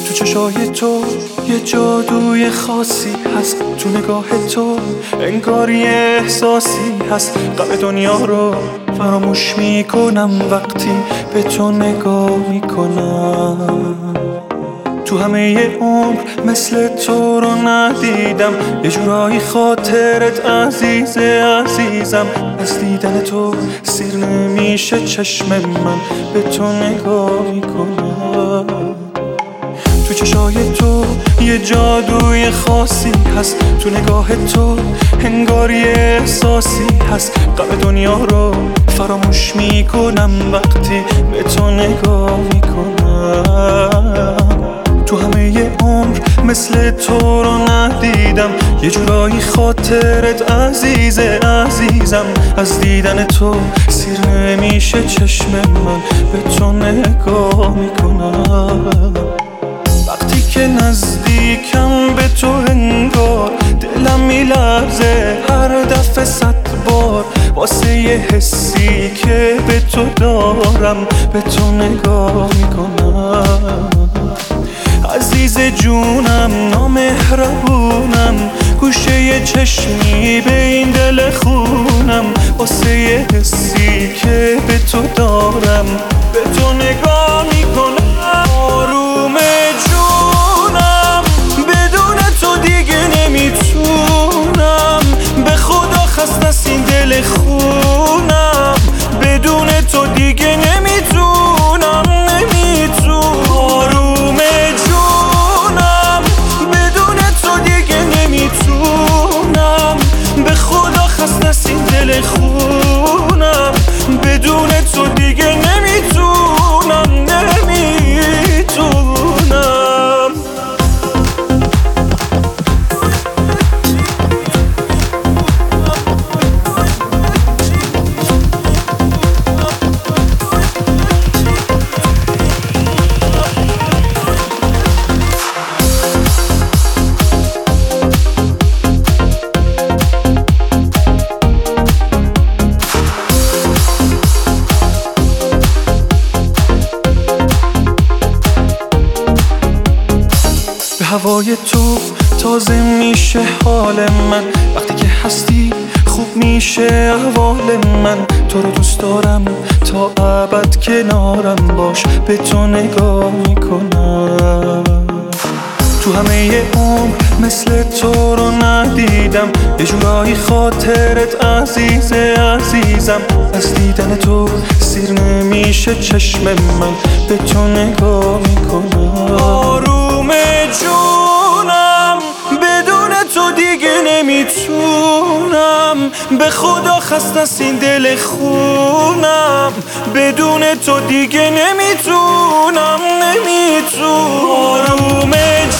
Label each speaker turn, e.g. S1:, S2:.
S1: تو چشای تو یه جادوی خاصی هست، تو نگاه تو انگار یه احساسی هست. غم دنیا رو فراموش میکنم وقتی به تو نگاه میکنم. تو همه عمر مثل تو رو ندیدم، یه جورایی خاطرت عزیزه عزیزم. از دیدن تو سیر نمیشه چشم من، به تو نگاه میکنم. تو چشای تو یه جادوی خاصی هست، تو نگاه تو انگار یه احساسی هست. غم دنیا رو فراموش میکنم وقتی به تو نگاه میکنم. تو همه عمر مثل تو رو ندیدم، یه جورایی خاطرت عزیزه عزیزم. از دیدن تو سیر نمیشه چشم من، به تو نگاه میکنم. وقتی که نزدیکم به تو انگار دلم میلرزه هر دفعه 100 بار، واسه یه حسی که به تو دارم به تو نگاه میکنم. عزیز جونم نامهربونم، گوشه یه چشمی به این دل خونم، واسه یه حسی که به تو دارم به تو نگاه میکنم. آروم جونم بدون تو دیگه نمیتونم، به خدا خسته است این دل خونم، بدون تو دیگه نمیتونم آروم جونم بدون تو دیگه نمیتونم، به خدا خسته است این دل خونم، بدون تو دیگه نمیتونم هوای تو تازه میشه حال من، وقتی که هستی خوب میشه احوال من. تو رو دوست دارم تا ابد کنارم باش، به تو نگاه میکنم. تو همه عمر مثل تو رو ندیدم، یه جورایی خاطرت عزیزه عزیزم. از دیدن تو سیر نمیشه چشم من، به تو نگاه میکنم. آروم جونم بدون تو دیگه نمیتونم، به خدا خسته است این دل خونم، بدون تو دیگه نمیتونم آروم